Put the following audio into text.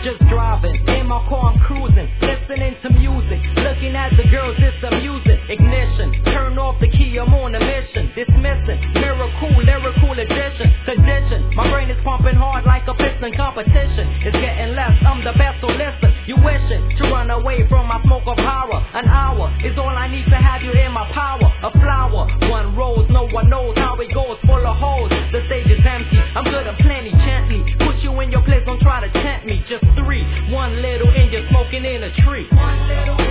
just driving. In my car I'm cruising, listening to music, looking at the girls, it's amusing. Ignition, turn off the key, I'm on a mission. Dismissing, miracle, lyrical addition. Condition, my brain is pumping hard like a piston. Competition is getting less, I'm the best, so listen. You wishing to run away from my smoke of power. An hour is all I need to have you in my power. A flower, one rose, no one knows how it goes. Full of holes, the stage is empty. I'm good and plenty, gently put you in your place, don't try to tempt me. Just three, one little and you're smoking in a tree. One little